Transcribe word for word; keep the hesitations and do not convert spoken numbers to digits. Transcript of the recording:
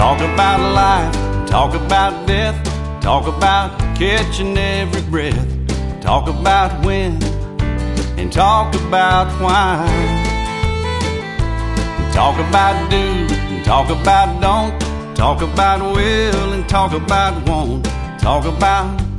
Talk about life, talk about death, talk about catching every breath. Talk about when and talk about why. Talk about do and talk about don't. Talk about will and talk about won't. Talk about